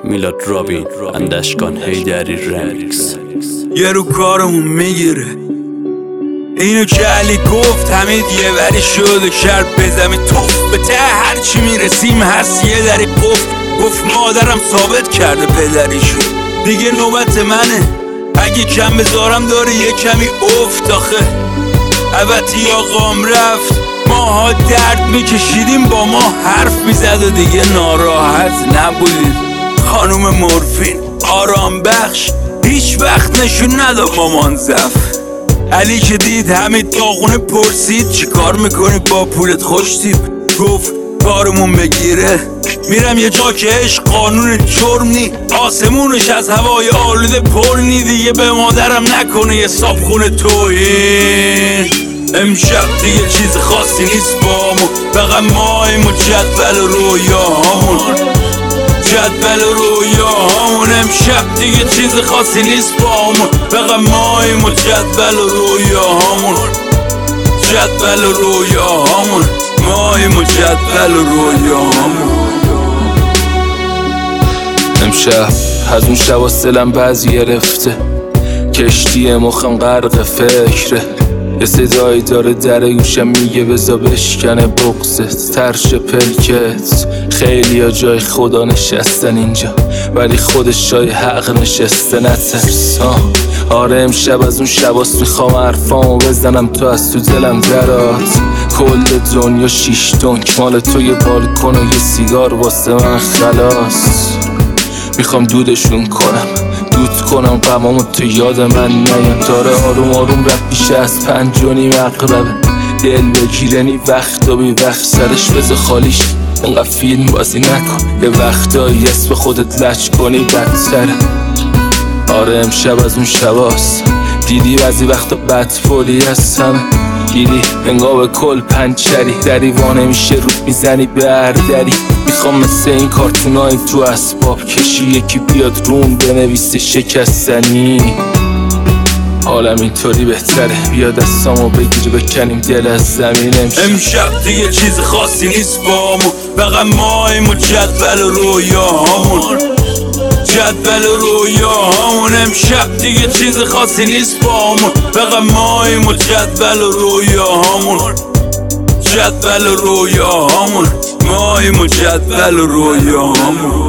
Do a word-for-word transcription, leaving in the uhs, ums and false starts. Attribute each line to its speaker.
Speaker 1: میلاد رابین اندشکان هیدری رمیکس.
Speaker 2: یه رو کارمون میگیره اینو که علی گفت حمید یه وری شد و کرد بزمی توف به ته هرچی میرسیم هست یه دری قفل. گفت مادرم ثابت کرده پدریشو دیگه نوبت منه، اگه کم بذارم داره یه کمی افت. آخه البته آقام رفت ماها درد میکشیدیم با ما حرف میزد و دیگه ناراحت نبودیم. خانوم مورفین آرام بخش هیچ وقت نشون نداد مامان زف. علی که دید حمید داغونه پرسید چی کار میکنی با پولت خوش تیپ؟ گفت کارمون بگیره میرم یه جا که عشق قانون جرم نی، آسمونش از هوای آلوده پر نی، دیگه به مادرم نکنه یه صابخونه توهین. امشب دیگه چیز خاصی نیست بامون، فقط مایم و جدول و رویاهامون جدول و رویاهامون. امشب دیگه چیز خاصی نیست بامون، فقط مایم و جدول و رویاهامون جدول و رویاهامون مایم و جدول و رویاهامون.
Speaker 3: امشب از اون شبا سلم بعضی گرفته، کشتی مخم غرق فکره، یه صدایی داره در گوشم میگه بزا بشکنه بغزت ترش پلکت. خیلی ها جای خدا نشستن اینجا ولی خودش جای حق نشسته، نترس. آره امشب از اون شباست میخوام حرفامو بزنم تو از تو دلم درات. کل دنیا شیش دنک مال تو، یه بالکن و یه سیگار واسه من خلاص. میخوام دودشون کنم دود کنم غمامو تو یاد من نیان. داره آروم آروم رفت بیشه از پنج و نیم اقربه، دل بگیرنی وقت و بی وقت سرش بذار خالیش، انقدر فیلم بازی نکن، یه وقتایی اسم خودت لچ کنی بدتره. آره امشب از اون شباست دیدی بعضی وقتا بدفولی هستم، دیدی انگاه کل پنچری دری وانه میشه رو میزنی به هر دری. میخوام مثل این کارتونای تو اسباب کشی یکی بیاد روم بنویسه شکستنی. حالم اینطوری بهتره، بیا دستامو بگیر بکنیم دل از زمین. امشب,
Speaker 2: امشب دیگه چیز خاصی نیست بامون، فقط مایم و جدول و رویاهامون جدول و رویاهامون. امشب دیگه چیز خاصی نیست بامون، فقط مایم و جدول و رویاهامون جدول و رویاهامون مایم و جدول و رویاهامون.